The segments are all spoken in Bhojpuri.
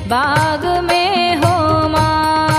बाग में हो माँ।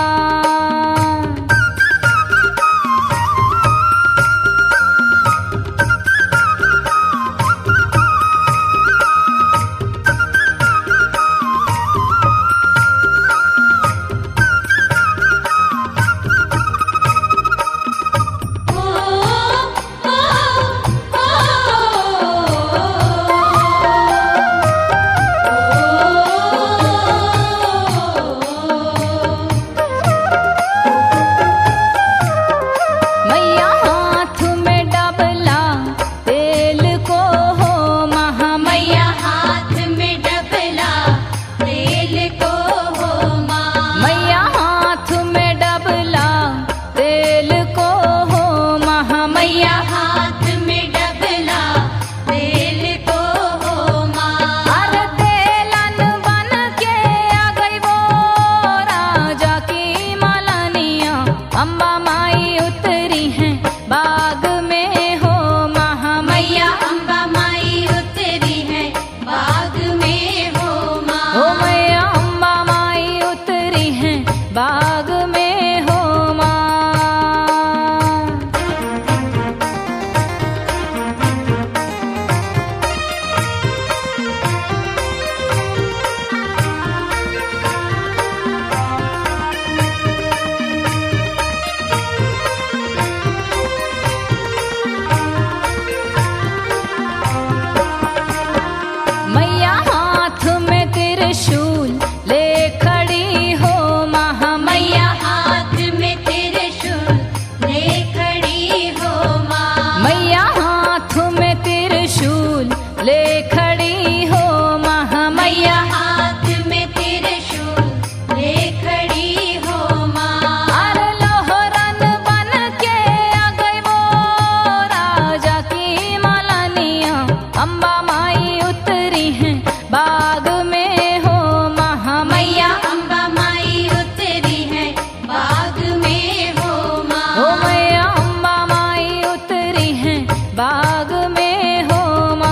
बाग में हो मैया हाथ में त्रिशूल ले खड़ी हो मैया हाथ में त्रिशूल ले खड़ी हो माँ। मैया हाथ में त्रिशूल ले खड़ी हो माँ। मैया हाथ में त्रिशूल ले खड़ी हो माँ। अरे लोहरन बन के आ गई वो राजा की मालानिया, अम्बा माई उतरी है बाग में हो माँ। मैया अम्बा माई उतरी है बाग में हो माँ। ओ मैया अम्बा माई उतरी है बाग में हो माँ।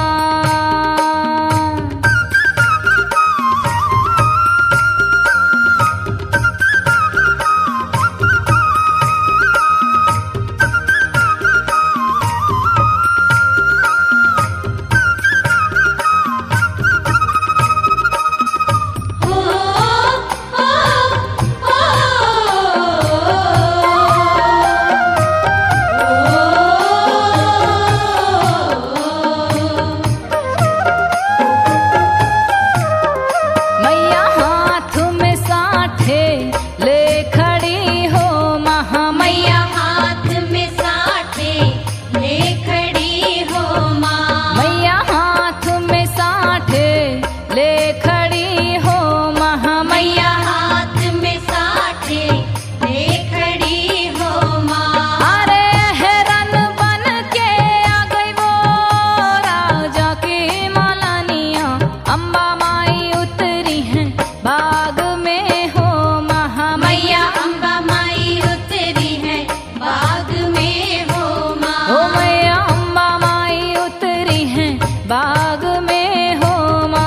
मैया हाथ में साठे ले खड़ी हो माँ। मैया हाथ में साठे ले खड़ी हो माँ। मैया हाथ में साठे ले खड़ी हो माँ। मैया हाथ में साठे ले खड़ी हो माँ। अरे हेरन बन के आ गई वो राजा की मालानिया, अम्बा माई उतरी है बाग में हो माँ। मैया अम्बा माई उतरी है बाग में हो माँ। ओ मैया अम्बा माई उतरी है बाग में हो माँ।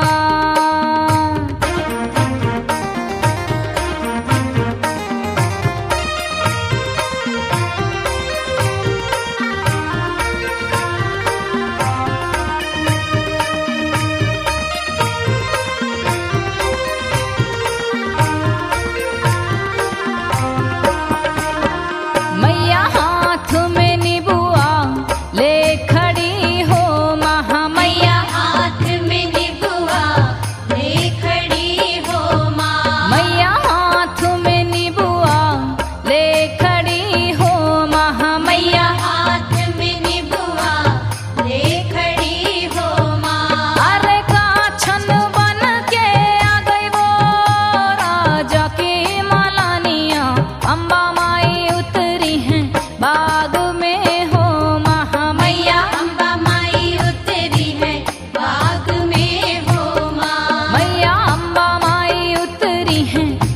मैया हाथ में निबुआ ले खड़ी हो माँ। मैया हाथ में निबुआ ले खड़ी हो माँ। मैया हाथ में निबुआ ले खड़ी हो माँ। मैया हाथ में निबुआ ले खड़ी हो माँ। अरे काछन बन के आ गई वो राजा की मालानिया, अम्बा माई उतरी है बाग में हो माँ। मैया अम्बा माई उतरी है बाग में हो माँ। मैया अम्बा माई उतरी है